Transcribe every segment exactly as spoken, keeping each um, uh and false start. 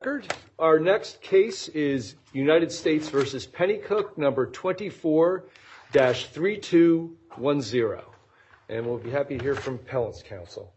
Our next case is United States versus Pennycook, number twenty-four dash three two one zero. And we'll be happy to hear from Appellant's counsel.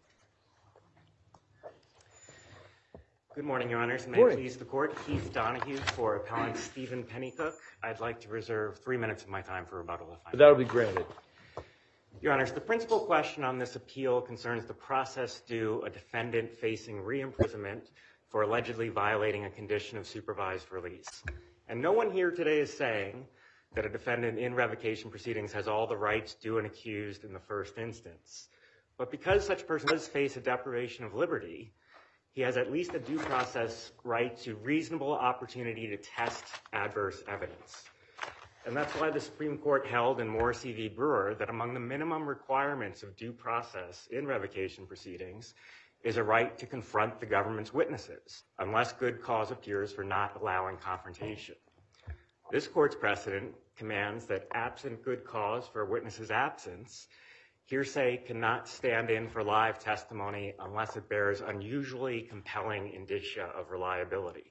Good morning, Your Honors. May it please the Court, Keith Donahue for Appellant Stephen Pennycook. I'd like to reserve three minutes of my time for rebuttal if I may. That'll be granted. Your Honors, the principal question on this appeal concerns the process due a defendant facing re-imprisonment for allegedly violating a condition of supervised release. And no one here today is saying that a defendant in revocation proceedings has all the rights due an accused in the first instance. But because such a person does face a deprivation of liberty, he has at least a due process right to reasonable opportunity to test adverse evidence. And that's why the Supreme Court held in Morrissey v. Brewer that among the minimum requirements of due process in revocation proceedings is a right to confront the government's witnesses, unless good cause appears for not allowing confrontation. This court's precedent commands that absent good cause for a witness's absence, hearsay cannot stand in for live testimony unless it bears unusually compelling indicia of reliability.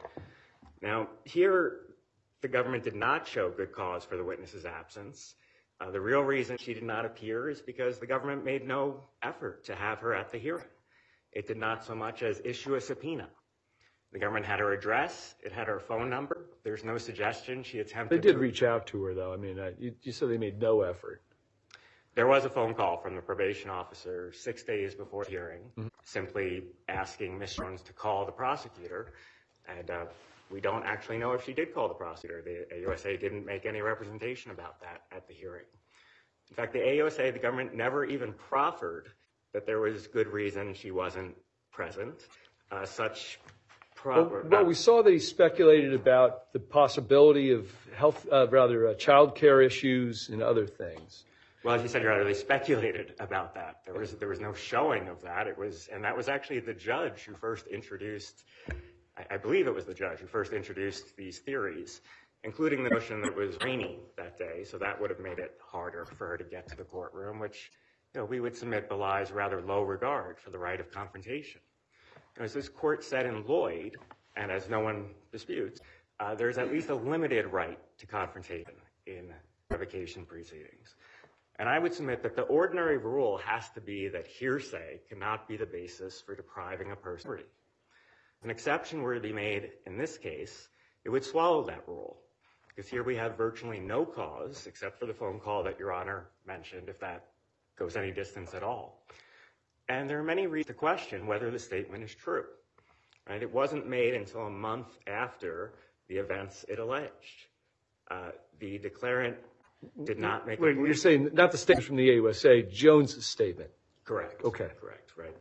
Now, here, the government did not show good cause for the witness's absence. Uh, the real reason she did not appear is because the government made no effort to have her at the hearing. It did not so much as issue a subpoena. The government had her address. It had her phone number. There's no suggestion she attempted They did to... reach out to her, though. I mean, uh, you, you said they made no effort. There was a phone call from the probation officer six days before the hearing, mm-hmm. simply asking Miz Jones to call the prosecutor. And uh, we don't actually know if she did call the prosecutor. The A U S A didn't make any representation about that at the hearing. In fact, the A U S A, the government never even proffered that there was good reason she wasn't present. Uh, such proper... Well, well, we saw that he speculated about the possibility of health, uh, rather, uh, child care issues and other things. Well, as you said, Your Honor, they speculated about that. There was there was no showing of that. It was, and that was actually the judge who first introduced, I, I believe it was the judge who first introduced these theories, including the notion that it was rainy that day. So that would have made it harder for her to get to the courtroom, which, you know, we would submit belies rather low regard for the right of confrontation. As this court said in Lloyd, and as no one disputes, uh, there's at least a limited right to confrontation in revocation proceedings. And I would submit that the ordinary rule has to be that hearsay cannot be the basis for depriving a person of liberty. If an exception were to be made in this case, it would swallow that rule. Because here we have virtually no cause, except for the phone call that Your Honor mentioned, if that goes any distance at all. And there are many reasons to question whether the statement is true. Right? It wasn't made until a month after the events it alleged. Uh, the declarant did not make... Wait, you're saying not the statement from the A U S A, Jones' statement? Correct. Okay. Correct, right.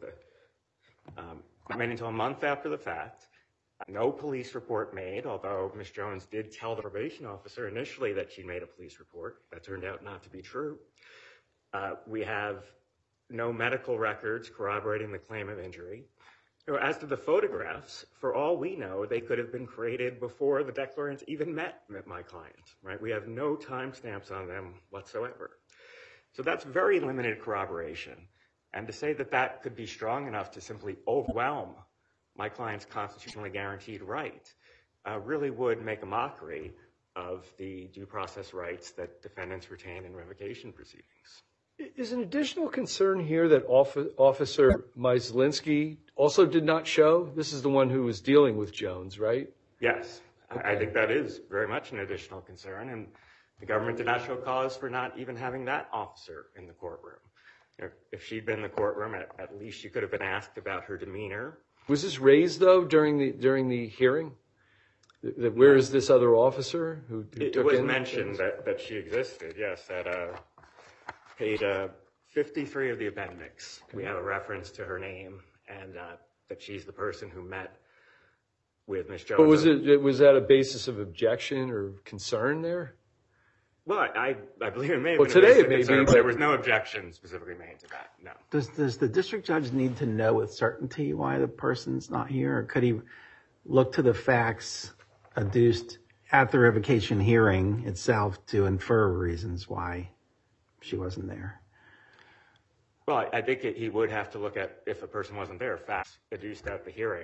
The, um, not made until a month after the fact. No police report made, although Miz Jones did tell the probation officer initially that she made a police report. That turned out not to be true. Uh, we have no medical records corroborating the claim of injury. As to the photographs, for all we know, they could have been created before the declarant even met my client, right? We have no timestamps on them whatsoever. So that's very limited corroboration. And to say that that could be strong enough to simply overwhelm my client's constitutionally guaranteed right uh, really would make a mockery of the due process rights that defendants retain in revocation proceedings. Is an additional concern here that Officer Myslinski also did not show? This is the one who was dealing with Jones, right? Yes, okay. I think that is very much an additional concern, and the government did not show cause for not even having that officer in the courtroom. If she'd been in the courtroom, at, at least she could have been asked about her demeanor. Was this raised, though, during the during the hearing? That where is this other officer who, who it, took it was in mentioned that, that she existed, yes, at uh, page uh, fifty-three of the appendix. Okay. We have a reference to her name and uh, that she's the person who met with Miz Jones. But was it was that a basis of objection or concern there? Well, I, I believe it may have well, been today a it may concern, be, but there was no objection specifically made to that, no. Does, does the district judge need to know with certainty why the person's not here? Or could he look to the facts adduced at the revocation hearing itself to infer reasons why she wasn't there? Well, I think it, he would have to look at, if a person wasn't there, facts adduced at the hearing, but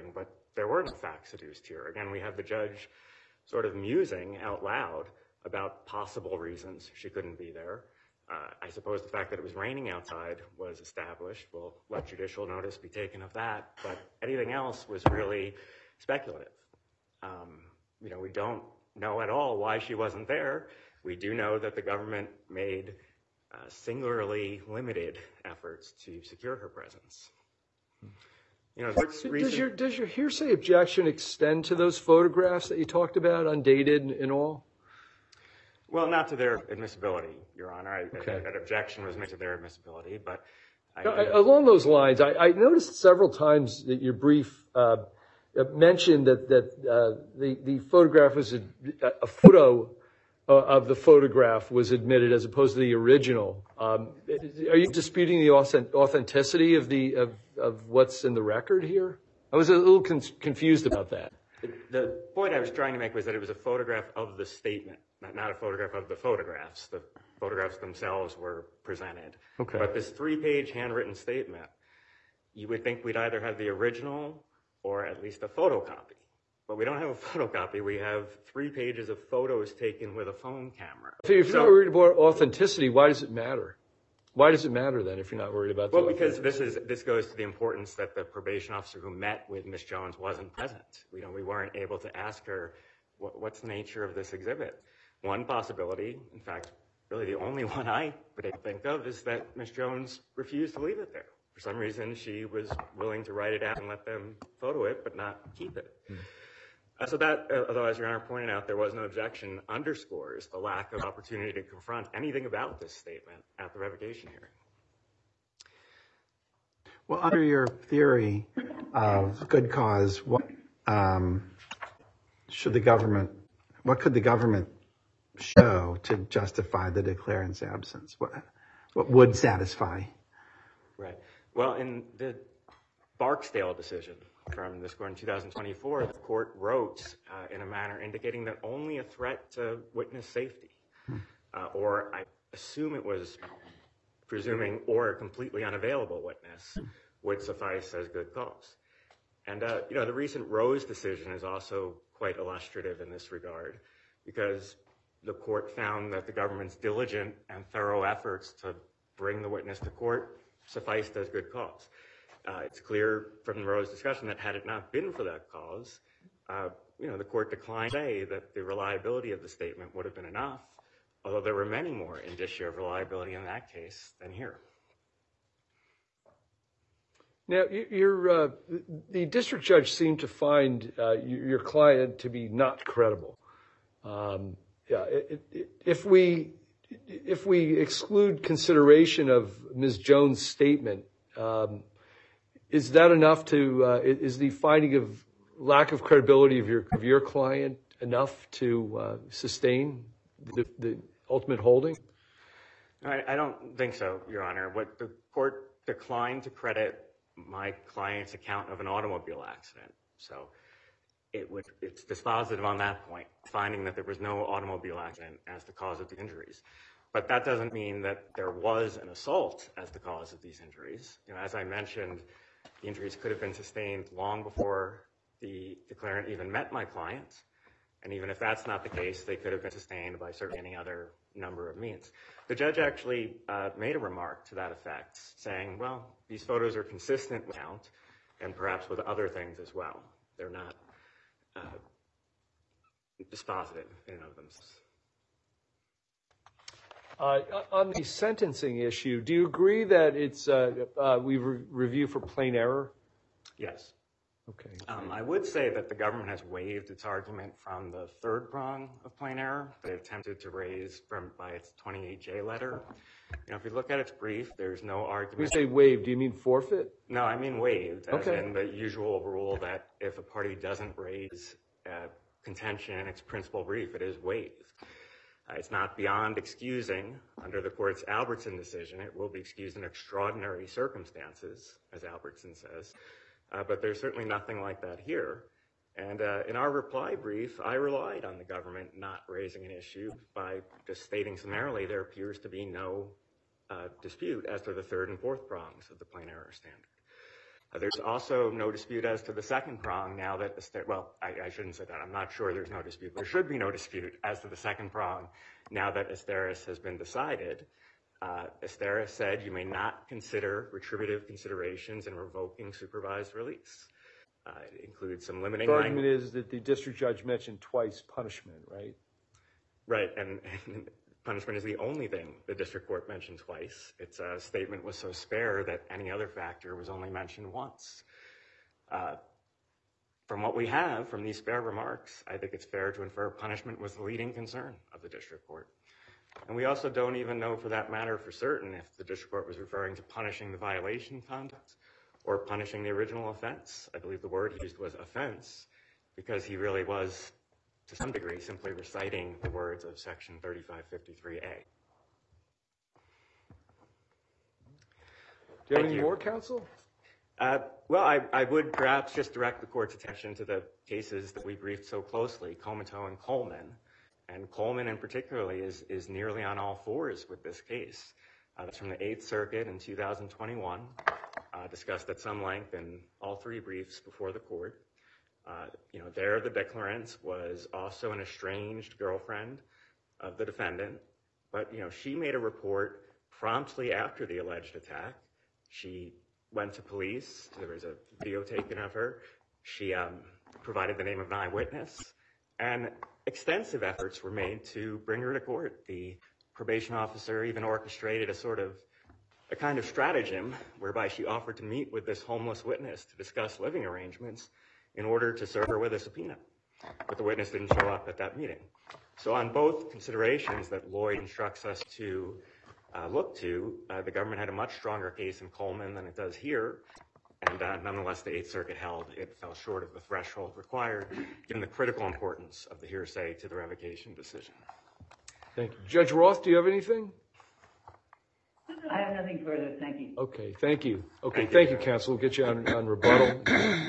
there were no facts adduced here. Again, we have the judge sort of musing out loud about possible reasons she couldn't be there. Uh, I suppose the fact that it was raining outside was established. We'll let judicial notice be taken of that. But anything else was really speculative. Um, you know, we don't know at all why she wasn't there. We do know that the government made uh, singularly limited efforts to secure her presence. You know, does, does your does your hearsay objection extend to those photographs that you talked about, undated and all? Well, not to their admissibility, Your Honor. I, okay. An objection was made to their admissibility, but I, I, along those lines, I, I noticed several times that your brief uh, mentioned that that uh, the the photograph was a, a photo uh, of the photograph was admitted as opposed to the original. Um, are you disputing the authenticity of the of, of what's in the record here? I was a little con- confused about that. The point I was trying to make was that it was a photograph of the statement, not, not a photograph of the photographs. The photographs themselves were presented. Okay. But this three-page handwritten statement, you would think we'd either have the original or at least a photocopy. But we don't have a photocopy. We have three pages of photos taken with a phone camera. So if you're so, not worried about authenticity, why does it matter? Why does it matter then if you're not worried about well, the because this is this goes to the importance that the probation officer who met with Miz Jones wasn't present. You know, we weren't able to ask her what, what's the nature of this exhibit. One possibility, in fact, really the only one I would think of, is that Miz Jones refused to leave it there. For some reason, she was willing to write it out and let them photo it, but not keep it. Hmm. Uh, so that, uh, although as Your Honor pointed out, there was no objection, underscores the lack of opportunity to confront anything about this statement at the revocation hearing. Well, under your theory of good cause, what um, should the government, what could the government show to justify the declarant's absence? What, what would satisfy? Right. Well, in the Barksdale decision from this court in two thousand twenty-four, the court wrote uh, in a manner indicating that only a threat to witness safety, hmm. uh, or I assume it was presuming or a completely unavailable witness, hmm. would suffice as good cause. And, uh, you know, the recent Rose decision is also quite illustrative in this regard, because the court found that the government's diligent and thorough efforts to bring the witness to court sufficed as good cause. Uh, it's clear from the Rose discussion that had it not been for that cause, uh, you know, the court declined to say that the reliability of the statement would have been enough, although there were many more indicia of reliability in that case than here. Now, you're, uh, the district judge seemed to find uh, your client to be not credible. Um, yeah, it, it, if we if we exclude consideration of Miz Jones' statement, um, is that enough to, uh, is the finding of lack of credibility of your of your client enough to uh, sustain the, the ultimate holding? I, I don't think so, Your Honor. What the court declined to credit my client's account of an automobile accident. So it would, it's dispositive on that point, finding that there was no automobile accident as the cause of the injuries. But that doesn't mean that there was an assault as the cause of these injuries. You know, as I mentioned, the injuries could have been sustained long before the declarant even met my client. And even if that's not the case, they could have been sustained by certainly any other number of means. The judge actually uh, made a remark to that effect, saying, well, these photos are consistent with count and perhaps with other things as well. They're not uh, dispositive in and of themselves. Uh, on the sentencing issue, do you agree that it's uh, uh, we re- review for plain error? Yes. Okay. Um, I would say that the government has waived its argument from the third prong of plain error they attempted to raise from by its twenty-eight J letter. You know, if you look at its brief, there's no argument. When you say waived, do you mean forfeit? No, I mean waived, as okay. in the usual rule that if a party doesn't raise uh, contention in its principal brief, it is waived. Uh, it's not beyond excusing under the court's Albertson decision. It will be excused in extraordinary circumstances, as Albertson says. Uh, but there's certainly nothing like that here. And uh, in our reply brief, I relied on the government not raising an issue by just stating summarily there appears to be no uh, dispute as to the third and fourth prongs of the plain error standard. Uh, there's also no dispute as to the second prong now that, well, I, I shouldn't say that. I'm not sure there's no dispute. There should be no dispute as to the second prong now that Esteras has been decided. Uh, Esteras said you may not consider retributive considerations in revoking supervised release. Uh, it includes some limiting The language. argument is that the district judge mentioned twice punishment, right? Right, and, and punishment is the only thing the district court mentioned twice. Its uh, statement was so spare that any other factor was only mentioned once. Uh, from what we have from these spare remarks, I think it's fair to infer punishment was the leading concern of the district court. And we also don't even know for that matter for certain if the district court was referring to punishing the violation conduct or punishing the original offense. I believe the word he used was offense, because he really was, to some degree, simply reciting the words of Section thirty-five fifty-three A. Do you have Thank any you. more, counsel? Uh, well, I, I would perhaps just direct the court's attention to the cases that we briefed so closely, Comato and Coleman. And Coleman, in particularly, is, is nearly on all fours with this case. Uh, that's from the Eighth Circuit in two thousand twenty-one, uh, discussed at some length in all three briefs before the court. Uh, you know, there the declarant was also an estranged girlfriend of the defendant, but, you know, she made a report promptly after the alleged attack. She went to police. There was a video taken of her. She um, provided the name of an eyewitness, and extensive efforts were made to bring her to court. The probation officer even orchestrated a sort of a kind of stratagem whereby she offered to meet with this homeless witness to discuss living arrangements in order to serve her with a subpoena. But the witness didn't show up at that meeting. So on both considerations that Lloyd instructs us to uh, look to, uh, the government had a much stronger case in Coleman than it does here. And uh, nonetheless, the Eighth Circuit held it fell short of the threshold required, given the critical importance of the hearsay to the revocation decision. Thank you. Judge Roth, do you have anything? I have nothing further. Thank you. Okay, thank you. Okay, Thank thank you. you, counsel. We'll get you on, on rebuttal.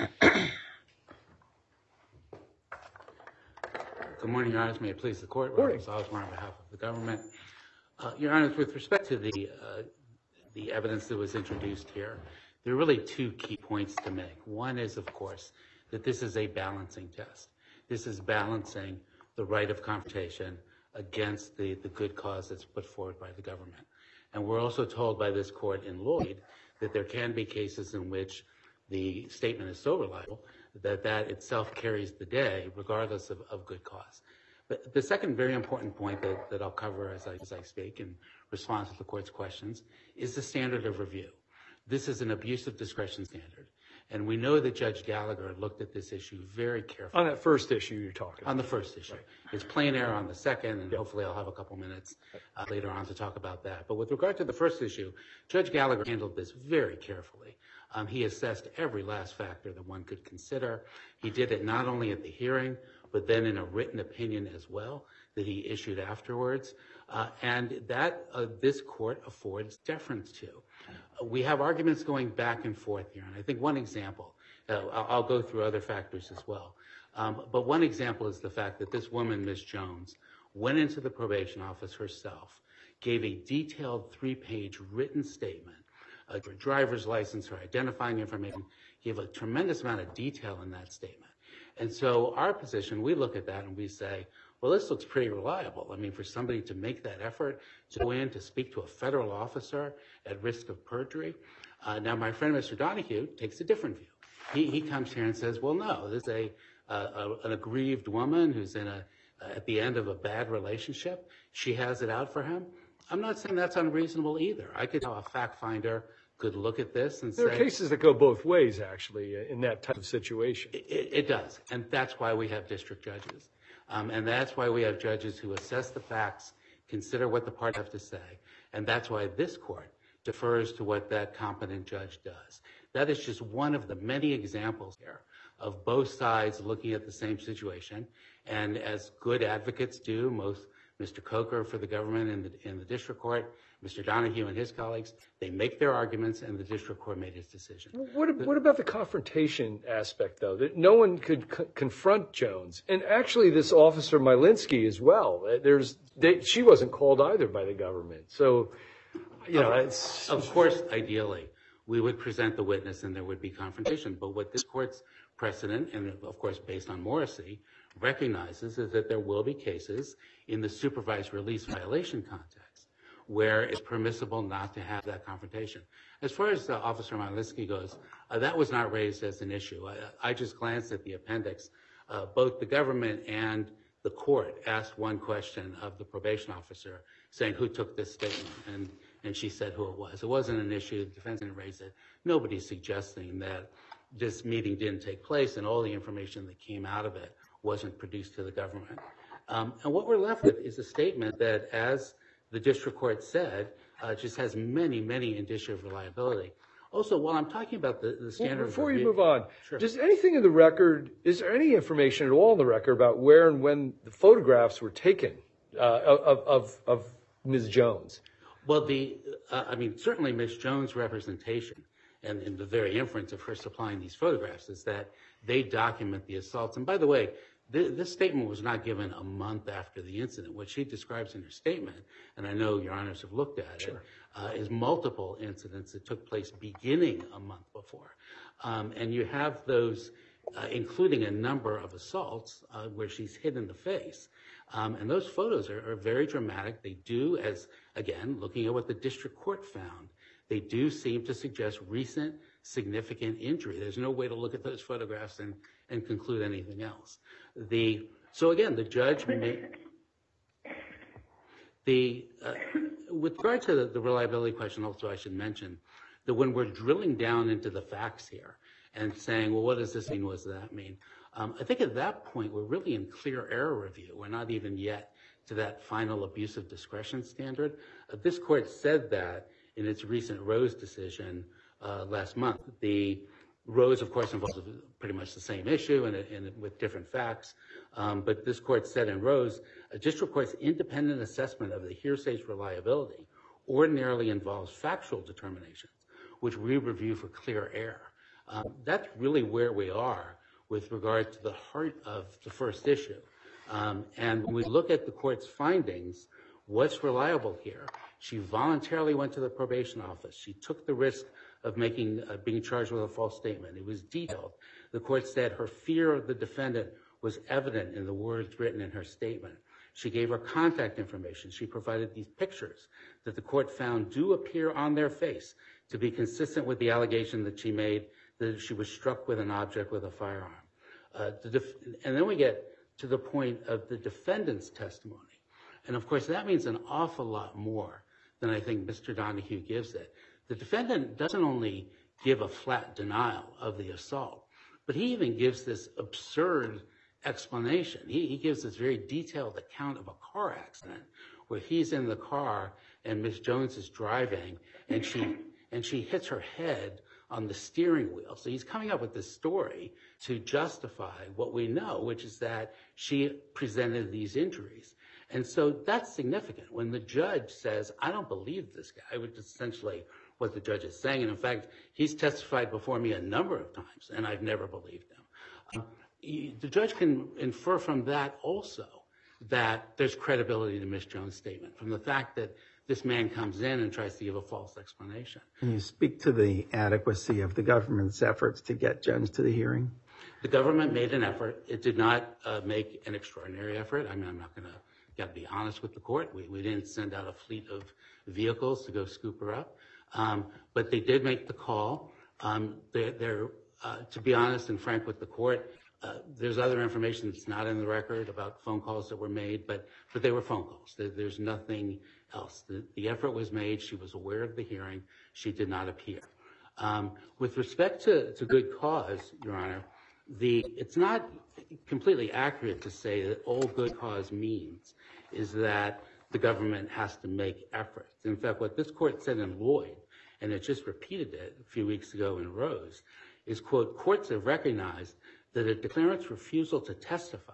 Good morning, Your Honors. May it please the Court. Morning. Robert Salzman on behalf of the government. Uh, Your Honors, with respect to the uh, the evidence that was introduced here, there are really two key points to make. One is, of course, that this is a balancing test. This is balancing the right of confrontation against the, the good cause that's put forward by the government. And we're also told by this court in Lloyd that there can be cases in which the statement is so reliable that that itself carries the day, regardless of, of good cause. But the second very important point that, that I'll cover as I, as I speak in response to the court's questions is the standard of review. This is an abuse of discretion standard. And we know that Judge Gallagher looked at this issue very carefully. On that first issue you're talking about. On the first issue. Right. It's plain error on the second, and yep. Hopefully I'll have a couple minutes uh, later on to talk about that. But with regard to the first issue, Judge Gallagher handled this very carefully. Um, he assessed every last factor that one could consider. He did it not only at the hearing, but then in a written opinion as well that he issued afterwards. Uh, and that uh, this court affords deference to. Uh, we have arguments going back and forth here. And I think one example, uh, I'll, I'll go through other factors as well. Um, but one example is the fact that this woman, Miz Jones, went into the probation office herself, gave a detailed three-page written statement, uh, her driver's license, her identifying information, gave a tremendous amount of detail in that statement. And so our position, we look at that and we say, well, this looks pretty reliable. I mean, for somebody to make that effort to go in to speak to a federal officer at risk of perjury. Uh, now, my friend, Mister Donahue, takes a different view. He, he comes here and says, well, no, this is a, uh, a an aggrieved woman who's in a uh, at the end of a bad relationship. She has it out for him. I'm not saying that's unreasonable either. I could, a fact finder could look at this and there say— There are cases that go both ways, actually, in that type of situation. It, it does, and that's why we have district judges. Um, and that's why we have judges who assess the facts, consider what the parties have to say, and that's why this court defers to what that competent judge does. That is just one of the many examples here of both sides looking at the same situation, and as good advocates do, most Mister Coker for the government in the, in the district court, Mister Donahue and his colleagues, they make their arguments, and the district court made its decision. What, what about the confrontation aspect, though? That no one could co- confront Jones, and actually, this officer Mylinski as well. There's, they, she wasn't called either by the government, so you know, it's of course, ideally, we would present the witness and there would be confrontation. But what this court's precedent, and of course based on Morrissey, recognizes is that there will be cases in the supervised release violation context where it's permissible not to have that confrontation. As far as uh, Officer Malitsky goes, uh, that was not raised as an issue. I, I just glanced at the appendix. Uh, both the government and the court asked one question of the probation officer saying who took this statement, and, and she said who it was. It wasn't an issue. The defense didn't raise it. Nobody's suggesting that this meeting didn't take place and all the information that came out of it wasn't produced to the government. Um, and what we're left with is a statement that, as the district court said, uh, just has many, many indicia of reliability. Also, while I'm talking about the, the standard... Well, before review, you move on, sure. Does anything in the record, is there any information at all in the record about where and when the photographs were taken uh, of, of, of Miz Jones? Well, the, uh, I mean, certainly Miz Jones' representation and, and the very inference of her supplying these photographs is that they document the assaults. And by the way, th- this statement was not given a month after the incident. What she describes in her statement, and I know your honors have looked at sure. it, uh, is multiple incidents that took place beginning a month before. Um, and you have those, uh, including a number of assaults uh, where she's hit in the face. Um, and those photos are, are very dramatic. They do, as again, looking at what the district court found, they do seem to suggest recent significant injury. There's no way to look at those photographs and, and conclude anything else. The, so again, the judge may, the, uh, with regard to the, the reliability question, also I should mention that when we're drilling down into the facts here and saying, well, what does this mean? What does that mean? Um, I think at that point, we're really in clear error review. We're not even yet to that final abuse of discretion standard. Uh, this court said that in its recent Rose decision uh, last month. The Rose, of course, involves pretty much the same issue and, and with different facts. Um, but this court said in Rose, a district court's independent assessment of the hearsay's reliability ordinarily involves factual determinations, which we review for clear error. Um, that's really where we are with regard to the heart of the first issue. Um, and when we look at the court's findings, what's reliable here? She voluntarily went to the probation office. She took the risk of making uh, being charged with a false statement. It was detailed. The court said her fear of the defendant was evident in the words written in her statement. She gave her contact information. She provided these pictures that the court found do appear on their face to be consistent with the allegation that she made that she was struck with an object with a firearm. Uh, the def- and then we get to the point of the defendant's testimony. And of course, that means an awful lot more than I think Mister Donahue gives it. The defendant doesn't only give a flat denial of the assault, but he even gives this absurd explanation. He, he gives this very detailed account of a car accident where he's in the car and Miz Jones is driving and she and she hits her head on the steering wheel. So he's coming up with this story to justify what we know, which is that she presented these injuries. And so that's significant. When the judge says, I don't believe this guy, which is essentially what the judge is saying. And in fact, he's testified before me a number of times, and I've never believed him. Um, he, the judge can infer from that also that there's credibility to Miz Jones' statement, from the fact that this man comes in and tries to give a false explanation. Can you speak to the adequacy of the government's efforts to get Jones to the hearing? The government made an effort. It did not uh, make an extraordinary effort. I mean, I'm not going to got to be honest with the court. We, we didn't send out a fleet of vehicles to go scoop her up. Um, but they did make the call. Um, they're, they're uh, to be honest and frank with the court, uh, there's other information that's not in the record about phone calls that were made, but, but they were phone calls. There, there's nothing else. The, the effort was made. She was aware of the hearing. She did not appear. Um, with respect to, to good cause, Your Honor, the, it's not completely accurate to say that all good cause means is that the government has to make efforts. In fact, what this court said in Lloyd, and it just repeated it a few weeks ago in Rose, is, quote, courts have recognized that a declarant's refusal to testify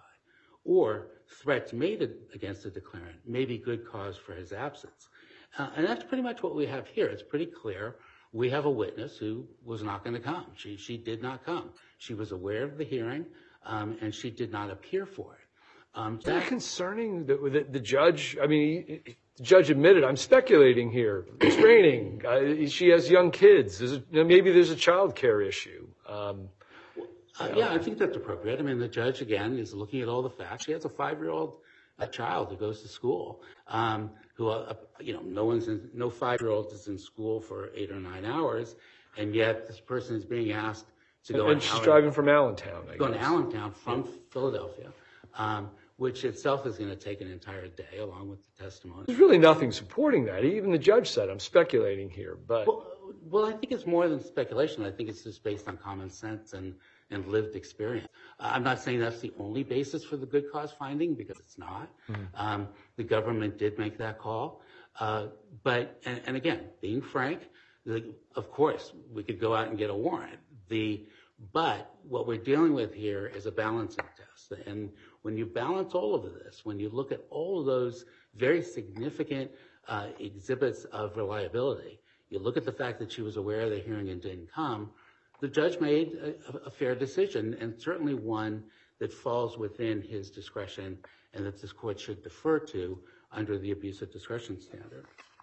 or threats made against a declarant may be good cause for his absence. Uh, and that's pretty much what we have here. It's pretty clear. We have a witness who was not going to come. She, she did not come. She was aware of the hearing, um, and she did not appear for it. Um, Is that concerning? The, the, the judge, I mean, he, the judge admitted, I'm speculating here, restraining. Uh, she has young kids. There's a, maybe there's a child care issue. Um, uh, yeah, I think that's appropriate. I mean, the judge, again, is looking at all the facts. She has a five-year-old a child who goes to school, um, who, uh, you know, no one's in, no five-year-old is in school for eight or nine hours, and yet this person is being asked to go. And, and she's Allen, driving from Allentown. I going guess. to Allentown from yeah. Philadelphia, um, which itself is going to take an entire day, along with the testimony. There's really nothing supporting that. Even the judge said, "I'm speculating here," but well, well, I think it's more than speculation. I think it's just based on common sense and. and lived experience. Uh, I'm not saying that's the only basis for the good cause finding, because it's not. Mm-hmm. Um, the government did make that call. Uh, but, and, and again, being frank, the, of course, we could go out and get a warrant. The, but what we're dealing with here is a balancing test. And when you balance all of this, when you look at all of those very significant uh, exhibits of reliability, you look at the fact that she was aware of the hearing and didn't come, the judge made a, a fair decision, and certainly one that falls within his discretion and that this court should defer to under the abuse of discretion standard.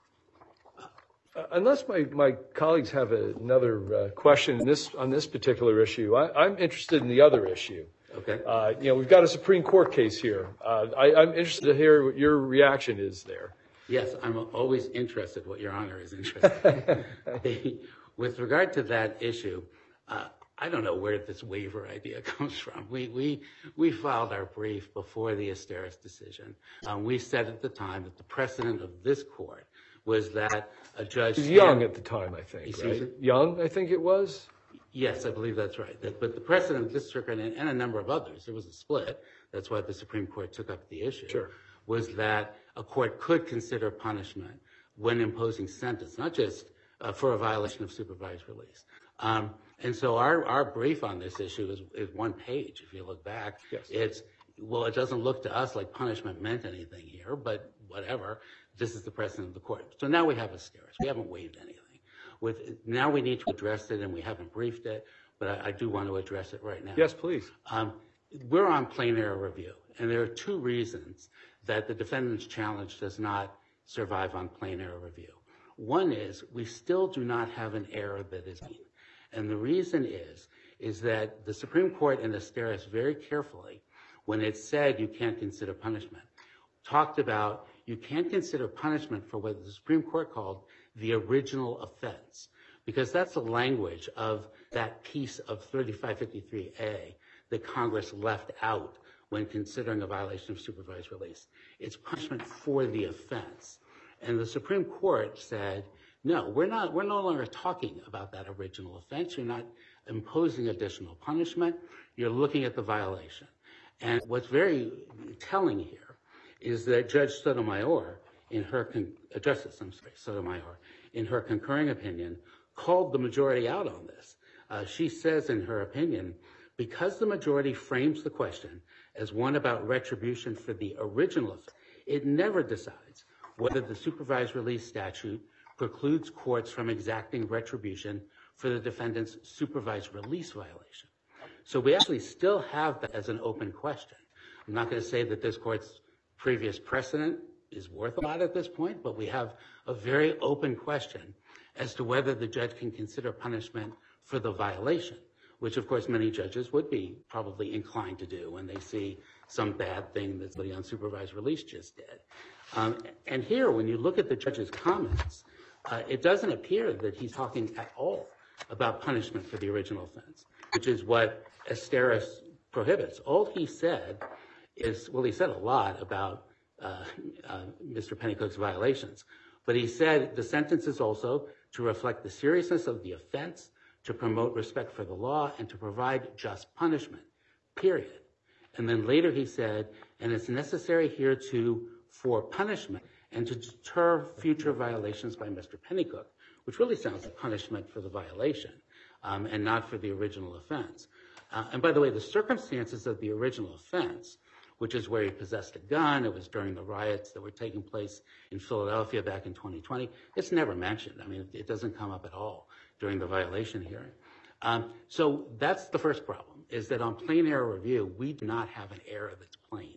Uh, unless my, my colleagues have a, another uh, question in this, on this particular issue, I, I'm interested in the other issue. Okay. Uh, you know, we've got a Supreme Court case here. Uh, I, I'm interested to hear what your reaction is there. Yes, I'm always interested what Your Honor is interested in. With regard to that issue, Uh, I don't know where this waiver idea comes from. We we we filed our brief before the Asteris decision. Um, we said at the time that the precedent of this court was that a judge... He was young at the time, I think, right? Me? Young, I think it was? Yes, I believe that's right. But the precedent of this circuit and, and a number of others, there was a split, that's why the Supreme Court took up the issue, sure. was that a court could consider punishment when imposing sentence, not just uh, for a violation of supervised release. Um, and so our, our brief on this issue is, is one page. If you look back, yes. It's, well, it doesn't look to us like punishment meant anything here, but whatever. This is the precedent of the court. So now we have Asteris. We haven't waived anything. With now we need to address it, and we haven't briefed it, but I, I do want to address it right now. Yes, please. Um, we're on plain error review, and there are two reasons that the defendant's challenge does not survive on plain error review. One is we still do not have an error that is mean. And the reason is, is that the Supreme Court in Asteris very carefully, when it said you can't consider punishment, talked about you can't consider punishment for what the Supreme Court called the original offense, because that's the language of that piece of thirty-five fifty-three A that Congress left out when considering a violation of supervised release. It's punishment for the offense. And the Supreme Court said, no, we're not, we're no longer talking about that original offense. You're not imposing additional punishment. You're looking at the violation. And what's very telling here is that Judge Sotomayor, in her, con- uh, Justice, I'm sorry, Sotomayor, in her concurring opinion, called the majority out on this. Uh, she says in her opinion, because the majority frames the question as one about retribution for the original offense, it never decides whether the supervised release statute precludes courts from exacting retribution for the defendant's supervised release violation. So we actually still have that as an open question. I'm not going to say that this court's previous precedent is worth a lot at this point, but we have a very open question as to whether the judge can consider punishment for the violation, which of course many judges would be probably inclined to do when they see some bad thing that somebody on supervised release just did. Um, and here, when you look at the judge's comments, uh, it doesn't appear that he's talking at all about punishment for the original offense, which is what Asteris prohibits. All he said is, well, he said a lot about uh, uh, Mister Pennycook's violations, but he said the sentence is also to reflect the seriousness of the offense, to promote respect for the law, and to provide just punishment, period. And then later he said, and it's necessary here to, for punishment and to deter future violations by Mister Pennycook, which really sounds like punishment for the violation um, and not for the original offense. Uh, and by the way, the circumstances of the original offense, which is where he possessed a gun, it was during the riots that were taking place in Philadelphia back in twenty twenty, it's never mentioned. I mean, it, it doesn't come up at all during the violation hearing. Um, so that's the first problem, is that on plain error review, we do not have an error that's plain.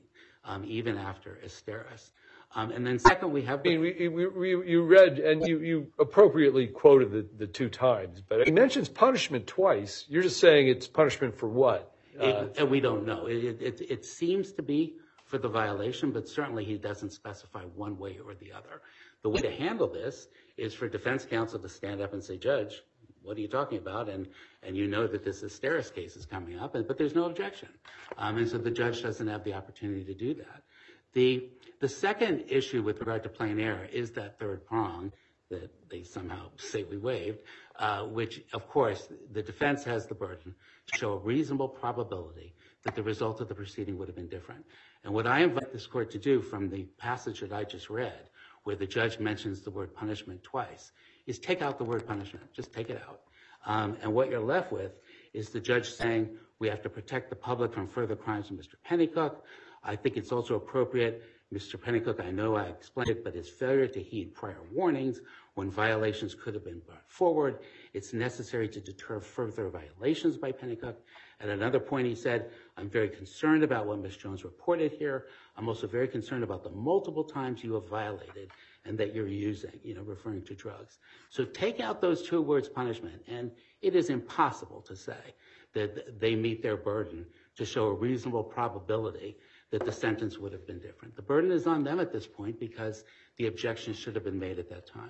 um, even after Esteras. Um, and then second, we have... I mean, we, we, we, you read, and you, you appropriately quoted the, the two times, but he mentions punishment twice. You're just saying it's punishment for what? It, Uh, and we don't know. It, it, it seems to be for the violation, but certainly he doesn't specify one way or the other. The way to handle this is for defense counsel to stand up and say, Judge, what are you talking about? And and you know that this Esteras case is coming up, but there's no objection. Um, and so the judge doesn't have the opportunity to do that. The, the second issue with regard to plain error is that third prong that they somehow say we waived, uh, which, of course, the defense has the burden to show a reasonable probability that the result of the proceeding would have been different. And what I invite this court to do from the passage that I just read, where the judge mentions the word punishment twice, is take out the word punishment. Just take it out. Um, and what you're left with is the judge saying we have to protect the public from further crimes of Mister Pennycook. I think it's also appropriate, Mister Pennycook, I know I explained it, but his failure to heed prior warnings when violations could have been brought forward, it's necessary to deter further violations by Pennycook. At another point, he said, I'm very concerned about what Miz Jones reported here. I'm also very concerned about the multiple times you have violated and that you're using, you know, referring to drugs. So take out those two words, punishment, and it is impossible to say that they meet their burden to show a reasonable probability that the sentence would have been different. The burden is on them at this point because the objection should have been made at that time.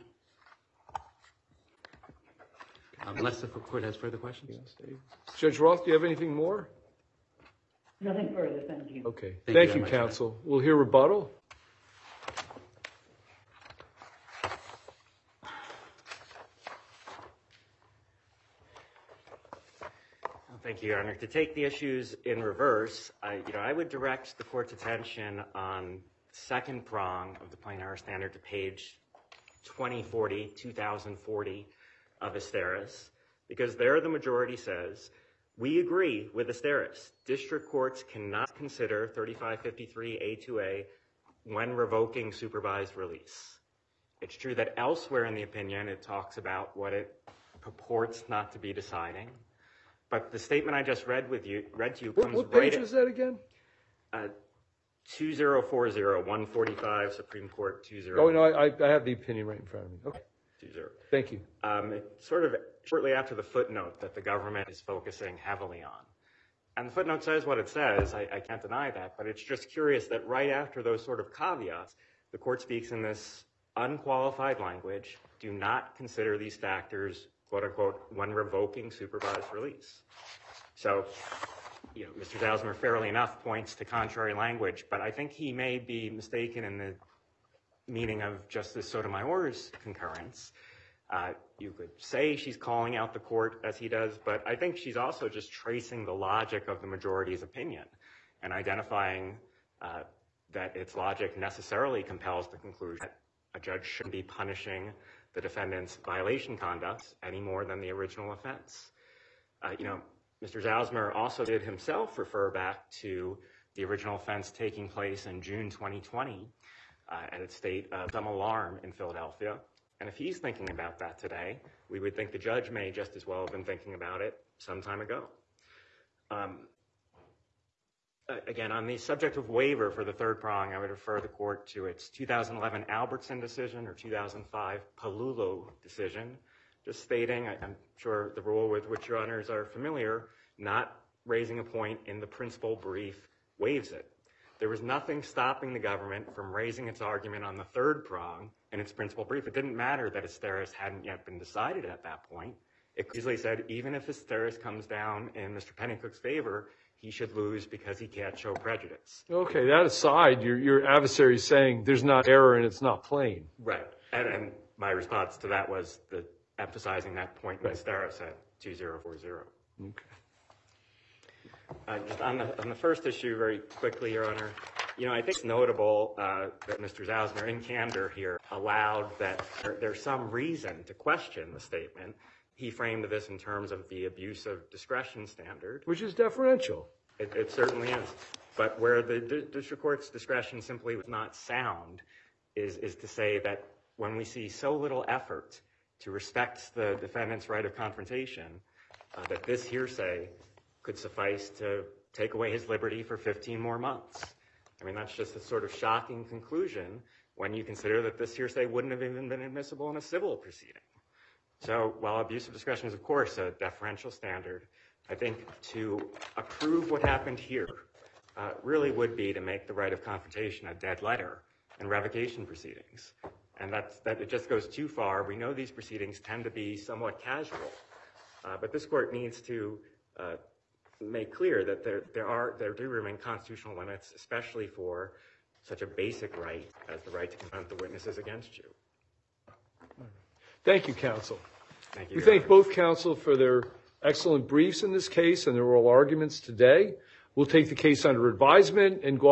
Um, unless the court has further questions. Judge Roth, do you have anything more? Nothing further, thank you. Okay. Thank Thank you you, very much, counsel. We'll hear rebuttal. Thank you, Your Honor. To take the issues in reverse, I, you know, I would direct the court's attention on second prong of the plain error standard to page twenty forty, two thousand forty of Esteras, because there the majority says, we agree with Esteras. District courts cannot consider thirty-five fifty-three A two A when revoking supervised release. It's true that elsewhere in the opinion it talks about what it purports not to be deciding. But the statement I just read with you, read to you, comes What, what right page at is that again? uh, two thousand forty, one forty-five, Supreme Court two zero. Oh, no, I, I have the opinion right in front of me. Okay. two zero. Thank you. Um, it's sort of shortly after the footnote that the government is focusing heavily on. And the footnote says what it says. I, I can't deny that. But it's just curious that right after those sort of caveats, the court speaks in this unqualified language, do not consider these factors, quote unquote, when revoking supervised release. So, you know, Mister Zausmer, fairly enough, points to contrary language, but I think he may be mistaken in the meaning of Justice Sotomayor's concurrence. Uh, you could say she's calling out the court as he does, but I think she's also just tracing the logic of the majority's opinion and identifying uh, that its logic necessarily compels the conclusion that a judge shouldn't be punishing the defendant's violation conduct any more than the original offense. Uh, you know, Mister Zausmer also did himself refer back to the original offense taking place in June twenty twenty uh, at a state of some alarm in Philadelphia. And if he's thinking about that today, we would think the judge may just as well have been thinking about it some time ago. Um, Again, on the subject of waiver for the third prong, I would refer the court to its two thousand eleven Albertson decision or two thousand five Palullo decision, just stating, I'm sure the rule with which your honors are familiar, not raising a point in the principal brief waives it. There was nothing stopping the government from raising its argument on the third prong in its principal brief. It didn't matter that Esteras hadn't yet been decided at that point. It easily said, even if Esteras comes down in Mister Pennycook's favor, he should lose because he can't show prejudice. Okay, that aside, your, your adversary is saying there's not error and it's not plain. Right. And, and my response to that was the emphasizing that point in Esteras at two thousand forty. Okay. Uh, just on the, on the first issue, very quickly, Your Honor, you know, I think it's notable uh, that Mister Zausmer, in candor here, allowed that there, there's some reason to question the statement. He framed this in terms of the abuse of discretion standard. Which is deferential. It, it certainly is. But where the di- district court's discretion simply was not sound is, is to say that when we see so little effort to respect the defendant's right of confrontation, uh, that this hearsay could suffice to take away his liberty for fifteen more months. I mean, that's just a sort of shocking conclusion when you consider that this hearsay wouldn't have even been admissible in a civil proceeding. So while abuse of discretion is, of course, a deferential standard, I think to approve what happened here uh, really would be to make the right of confrontation a dead letter in revocation proceedings. And that's, that it just goes too far. We know these proceedings tend to be somewhat casual, uh, but this court needs to uh, make clear that there, there, are, there do remain constitutional limits, especially for such a basic right as the right to confront the witnesses against you. Thank you, counsel. Thank you. We Your thank Honor. both counsel for their excellent briefs in this case and their oral arguments today. We'll take the case under advisement and go